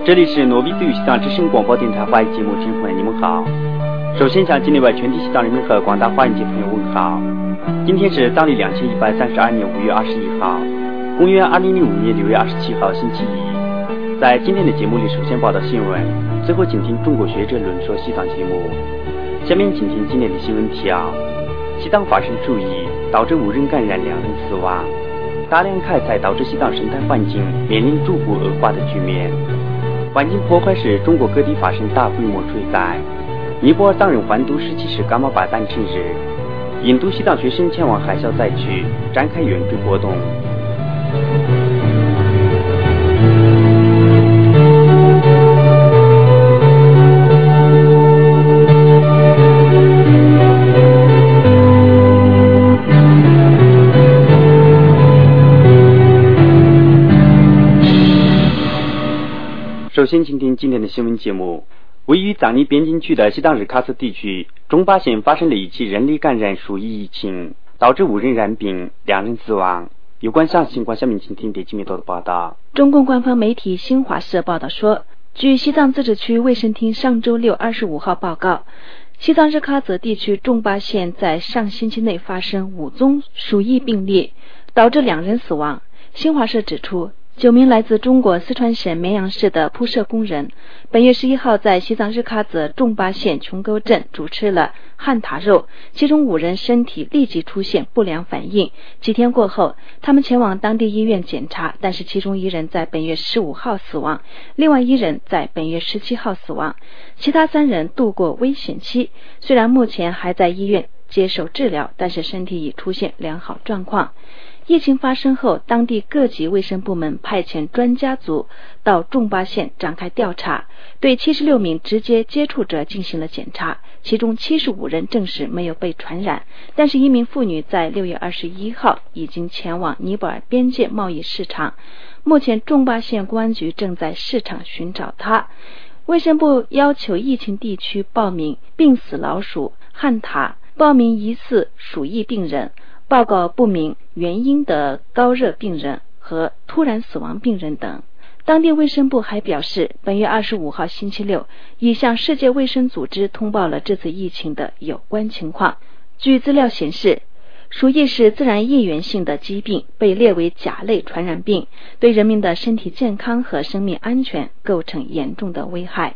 这里是诺比对于西藏之声广播电台华语节目，听众朋友你们好。首先向境内外全体西藏人民和广大华人界朋友问好。今天是藏历2132年5月21号，公元2005年6月27号星期一。在今天的节目里，首先报道新闻，最后请听中国学者论说西藏节目。下面请听今天的新闻提要：西藏发生鼠疫，导致无人感染，2人死亡；大量开采导致西藏生态环境面临逐步恶化的局面。环境破坏使中国各地发生大规模水灾。尼泊尔藏人欢度17世噶玛巴诞辰日。印度西藏学生前往海啸灾区展开援助活动。首先请听今天的新闻节目。位于藏尼边境区的西藏日喀则地区中巴县发生了一起人类感染鼠疫疫情，导致5人染病，2人死亡。有关详细情况，下面请听点击密度的报道。 中共官方媒体新华社报道说，据西藏自治区卫生厅上周6 25号报告，西藏日喀则地区中巴县在上星期内发生5宗鼠疫病例，导致2人死亡。新华社指出，9名来自中国四川省绵阳市的铺设工人，本月11号在西藏日喀则中巴县琼沟镇主吃了汉塔肉，其中5人身体立即出现不良反应。几天过后，他们前往当地医院检查，但是其中1人在本月15号死亡，另外1人在本月17号死亡，其他3人度过危险期，虽然目前还在医院接受治疗，但是身体已出现良好状况。疫情发生后，当地各级卫生部门派遣专家组到中巴县展开调查，对76名直接接触者进行了检查，其中75人证实没有被传染，但是1名妇女在6月21号已经前往尼泊尔边界贸易市场，目前中巴县公安局正在市场寻找她。卫生部要求疫情地区报名病死老鼠、汉塔、报名疑似鼠疫病人、报告不明原因的高热病人和突然死亡病人等。当地卫生部还表示，本月25号星期六已向世界卫生组织通报了这次疫情的有关情况。据资料显示，鼠疫是自然疫源性的疾病，被列为甲类传染病，对人民的身体健康和生命安全构成严重的危害。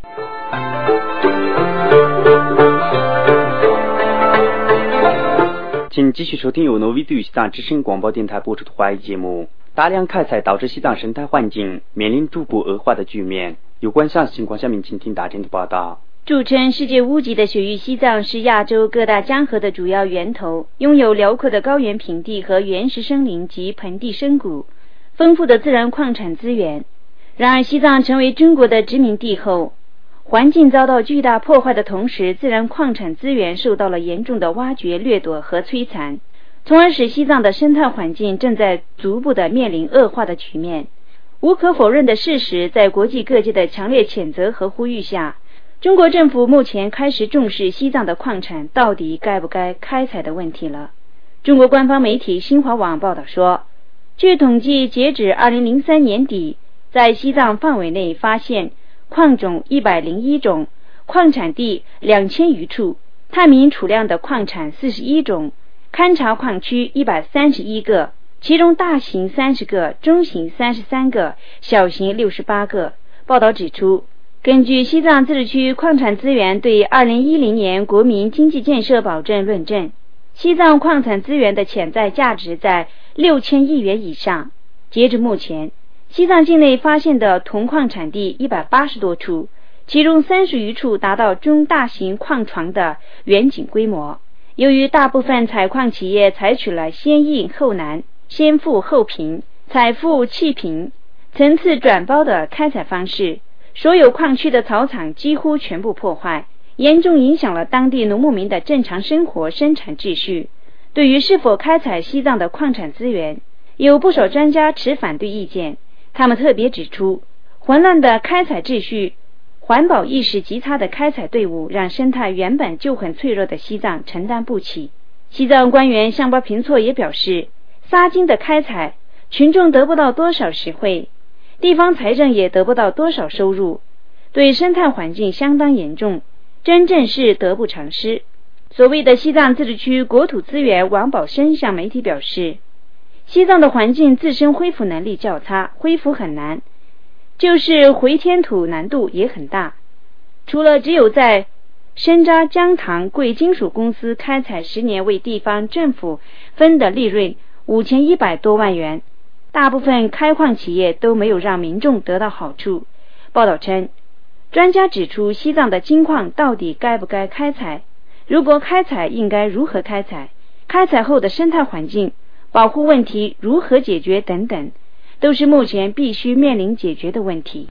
请继续收听由诺维对于西藏之声广播电台播出的华语节目。大量开采导致西藏生态环境面临逐步恶化的局面。有关详细情况，下面请听大真的报道。 著称世界屋脊的雪域西藏是亚洲各大江河的主要源头，拥有辽阔的高原平地和原始森林及盆地深谷，丰富的自然矿产资源。然而，西藏成为中国的殖民地后，环境遭到巨大破坏的同时，自然矿产资源受到了严重的挖掘、掠夺和摧残，从而使西藏的生态环境正在逐步的面临恶化的局面。无可否认的事实，在国际各界的强烈谴责和呼吁下，中国政府目前开始重视西藏的矿产到底该不该开采的问题了。中国官方媒体新华网报道说，据统计，截止2003年底，在西藏范围内发现矿种101种，矿产地2000余处，探明储量的矿产41种，勘察矿区131个，其中大型30个，中型33个，小型68个。报道指出，根据西藏自治区矿产资源对2010年国民经济建设保证论证，西藏矿产资源的潜在价值在6000亿元以上。截至目前，西藏境内发现的铜矿产地180多处，其中30余处达到中大型矿床的远景规模。由于大部分采矿企业采取了先硬后难、先富后贫、采富弃贫、层次转包的开采方式，所有矿区的草场几乎全部破坏，严重影响了当地农牧民的正常生活生产秩序。对于是否开采西藏的矿产资源，有不少专家持反对意见。他们特别指出，混乱的开采秩序、环保意识极差的开采队伍，让生态原本就很脆弱的西藏承担不起。西藏官员香巴平措也表示，沙金的开采，群众得不到多少实惠。 地方财政也得不到多少收入，对生态环境相当严重，真正是得不偿失。所谓的西藏自治区国土资源王宝生向媒体表示，西藏的环境自身恢复能力较差，恢复很难，就是回填土难度也很大。除了只有在深扎江塘贵金属公司开采10年为地方政府分的利润5100多万元，大部分开矿企业都没有让民众得到好处。报道称，专家指出西藏的金矿到底该不该开采，如果开采应该如何开采，开采后的生态环境保护问题如何解决等等，都是目前必须面临解决的问题。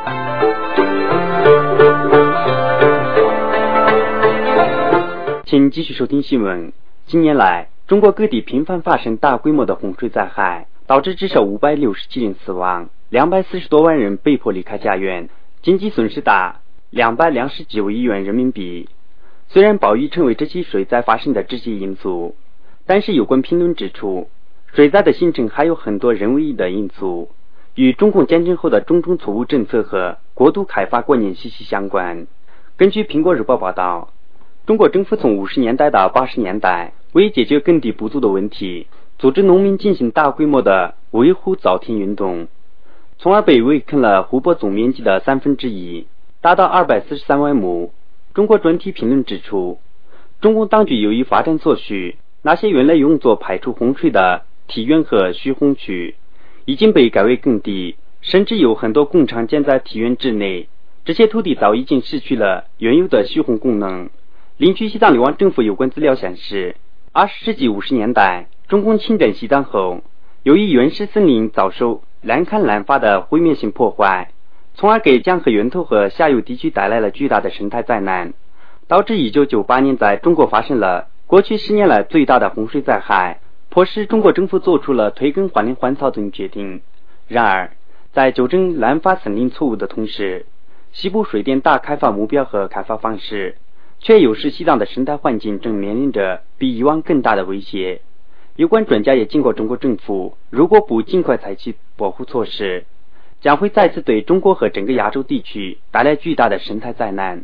请继续收听新闻。近年来，中国各地频繁发生大规模的洪水灾害，导致至少567人死亡，240多万人被迫离开家园，经济损失达220几亿元人民币。虽然暴雨成为这起水灾发生的直接因素，但是有关评论指出，水灾的形成还有很多人为的因素，与中共建政后的种种错误政策和过度开发观念息息相关。根据苹果日报报道，中国政府从50年代到80年代，为解决耕地不足的问题，组织农民进行大规模的维护造田运动，从而被围垦了湖泊总面积的1/3，达到243万亩。中国专题评论指出，中共当局由于发展所需，那些原来用作排除洪水的堤源和蓄洪区已经被改为耕地，甚至有很多工厂建在堤源之内，这些土地早已经失去了原有的蓄洪功能。领取西藏流亡政府有关资料显示，20世纪50年代，中共侵占西藏后，由于原始森林遭受滥砍滥伐的毁灭性破坏，从而给江河源头和下游地区带来了巨大的生态灾难，导致1998年在中国发生了过去10年来最大的洪水灾害，迫使中国政府做出了退耕还林还草等决定。然而，在纠正滥伐森林错误的同时，西部水电大开发目标和开发方式却有使西藏的生态环境正面临着比以往更大的威胁。有关专家也警告中国政府，如果不尽快采取保护措施，将会再次对中国和整个亚洲地区带来巨大的生态灾难。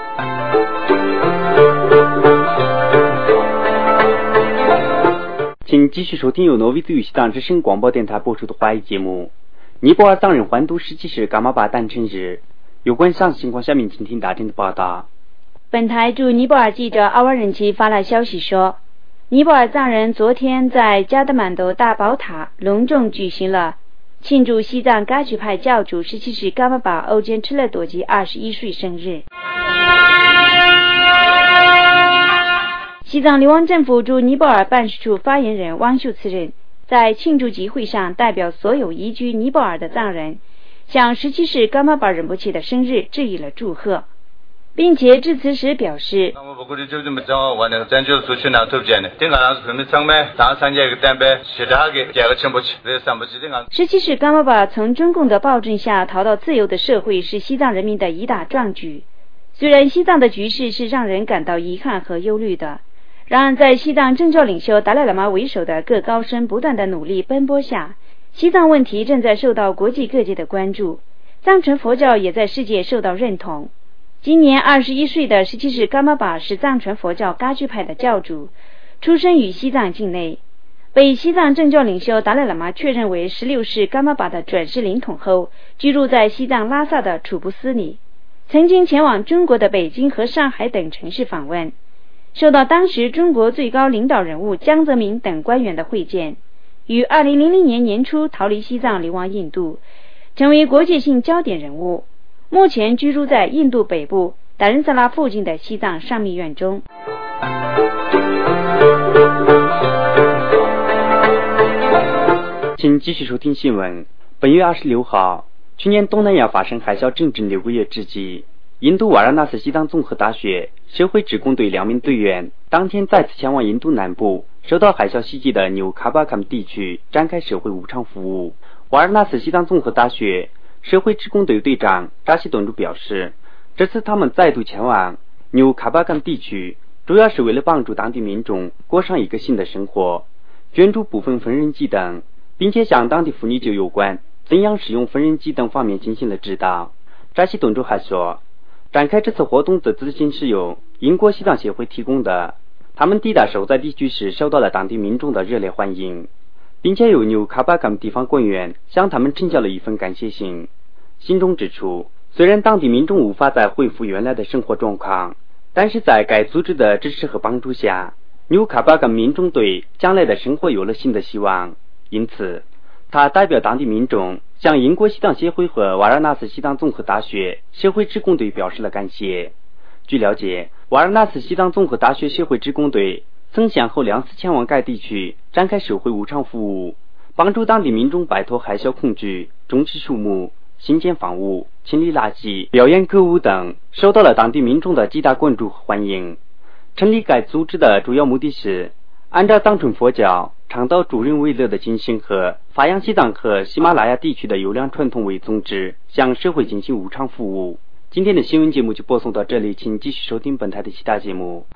请继续收听由挪威自由西藏之声广播电台播出的华语节目。尼泊尔藏人欢度17世噶玛巴诞辰日，有关详细情况，下面请听大震的报道。 本台驻尼泊尔记者阿瓦仁奇发来消息说，尼泊尔藏人昨天在加德满都大宝塔隆重举行了庆祝西藏噶举派教主17世噶玛巴欧坚赤勒多吉21岁生日。西藏流亡政府驻尼泊尔办事处发言人汪秀次任在庆祝集会上代表所有移居尼泊尔的藏人，向17世噶玛巴仁波切的生日致以了祝贺，并且致辞时表示，17世噶玛巴从中共的暴政下逃到自由的社会是西藏人民的一大壮举。虽然西藏的局势是让人感到遗憾和忧虑的，然而在西藏政教领袖达赖喇嘛为首的各高僧不断的努力奔波下，西藏问题正在受到国际各界的关注，藏传佛教也在世界受到认同。今年21岁的17世噶玛巴是藏传佛教噶举派的教主，出生于西藏境内，被西藏政教领袖达赖喇嘛确认为16世噶玛巴的转世灵统后，居住在西藏拉萨的楚布斯里，曾经前往中国的北京和上海等城市访问，受到当时中国最高领导人物江泽民等官员的会见，于2000年年初逃离西藏流亡印度，成为国际性焦点人物，目前居住在印度北部达仁萨拉附近的西藏上密院中。 请继续收听新闻。本月26号，去年东南亚发生海啸整整6个月之际，印度瓦拉纳斯西藏综合大学社会职工队2名队员当天再次前往印度南部受到海啸袭击的纽卡巴坎地区展开社会无偿服务。瓦拉纳斯西藏综合大学社会职工队队长扎西顿珠表示，这次他们再度前往纽卡巴坎地区，主要是为了帮助当地民众过上一个新的生活，捐助部分缝纫机等，并且向当地妇女就有关怎样使用缝纫机等方面进行了指导。扎西董主还说，展开这次活动的资金是由英国西藏协会提供的，他们抵达受灾地区时受到了当地民众的热烈欢迎，并且由纽卡巴干地方官员向他们呈交了一份感谢信。信中指出，虽然当地民众无法再恢复原来的生活状况，但是在该组织的支持和帮助下，纽卡巴干民众对将来的生活有了新的希望。因此他代表当地民众向英国西藏协会和瓦尔纳斯西藏综合大学社会职工队表示了感谢。据了解，瓦尔纳斯西藏综合大学社会职工队曾先后2次前往该地区展开社会无偿服务，帮助当地民众摆脱海啸恐惧，种植树木，新建房屋，清理垃圾，表演歌舞等，受到了当地民众的极大关注和欢迎。成立该组织的主要目的是按照藏传佛教倡导助人为乐的精神和发扬西藏和喜马拉雅地区的优良传统为宗旨，向社会进行无偿服务。今天的新闻节目就播送到这里，请继续收听本台的其他节目。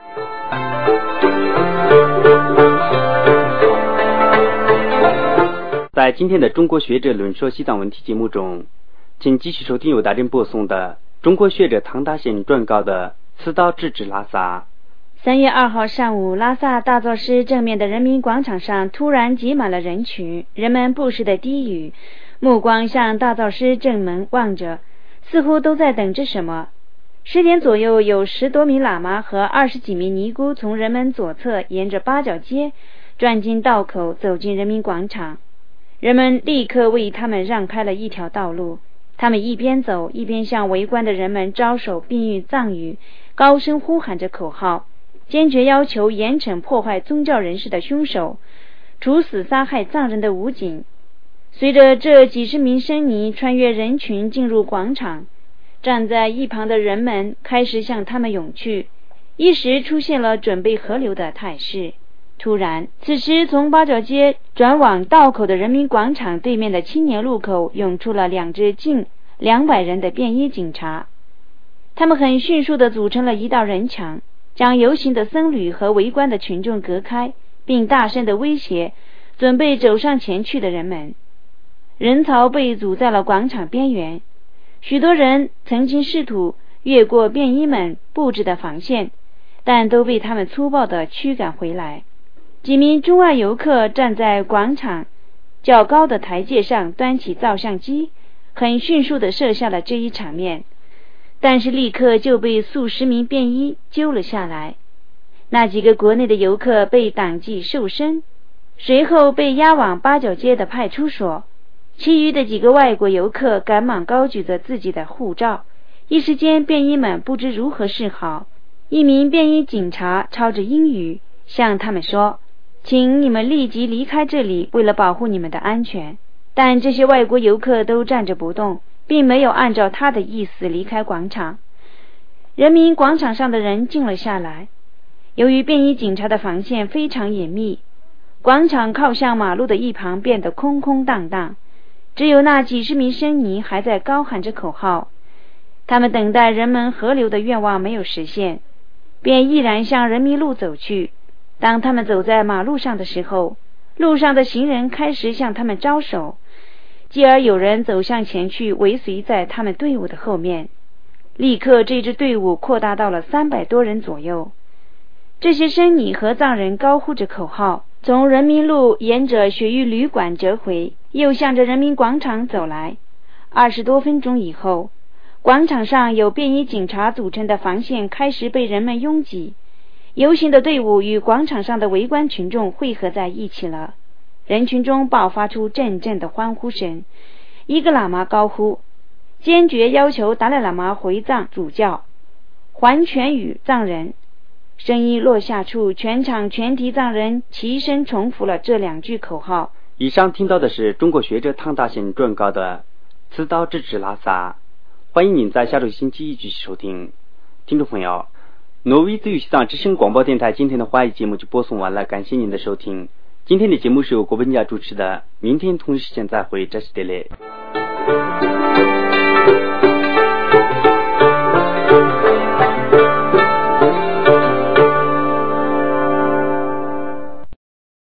在今天的中国学者论说西藏问题节目中，请继续收听由大人播送的中国学者汤大贤撰稿的刺刀直指拉萨。 3月2号上午，拉萨大昭寺正面的人民广场上突然挤满了人群，人们不时地低语，目光向大昭寺正门望着，似乎都在等着什么。10点左右，有10多名喇嘛和20几名尼姑从人们左侧沿着八角街转进道口，走进人民广场。人们立刻为他们让开了一条道路，他们一边走一边向围观的人们招手，并用藏语高声呼喊着口号，坚决要求严惩破坏宗教人士的凶手，处死杀害藏人的武警。随着这几十名僧尼穿越人群进入广场，站在一旁的人们开始向他们涌去，一时出现了准备合流的态势。突然，此时从八角街转往道口的人民广场对面的青年路口涌出了2支近200人的便衣警察，他们很迅速地组成了一道人墙，将游行的僧侣和围观的群众隔开，并大声地威胁准备走上前去的人们。人潮被阻在了广场边缘，许多人曾经试图越过便衣们布置的防线，但都被他们粗暴地驱赶回来。几名中外游客站在广场较高的台阶上，端起照相机，很迅速地摄下了这一场面，但是立刻就被数十名便衣揪了下来。那几个国内的游客被党纪受身，随后被押往八角街的派出所，其余的几个外国游客赶忙高举着自己的护照，一时间便衣们不知如何是好。一名便衣警察操着英语向他们说，请你们立即离开这里，为了保护你们的安全。但这些外国游客都站着不动，并没有按照他的意思离开广场。人民广场上的人静了下来，由于便衣警察的防线非常严密，广场靠向马路的一旁变得空空荡荡，只有那几十名僧尼还在高喊着口号。他们等待人们合流的愿望没有实现，便毅然向人民路走去。当他们走在马路上的时候，路上的行人开始向他们招手，继而有人走向前去，尾随在他们队伍的后面。立刻这支队伍扩大到了300多人左右。这些僧尼和藏人高呼着口号，从人民路沿着雪域旅馆折回，又向着人民广场走来。20多分钟以后，广场上有便衣警察组成的防线开始被人们拥挤，游行的队伍与广场上的围观群众汇合在一起了。人群中爆发出阵阵的欢呼声，一个喇嘛高呼，坚决要求达赖喇嘛回藏主教，还权于藏人。声音落下处，全场全体藏人齐声重复了这2句口号。 以上听到的是中国学者汤大贤撰稿的刺刀直指拉萨。欢迎您在下周星期一继续收听。听众朋友，挪威自由西藏之声广播电台今天的华语节目就播送完了，感谢您的收听。今天的节目是由郭本家主持的，明天同一时间再会，这是德勒。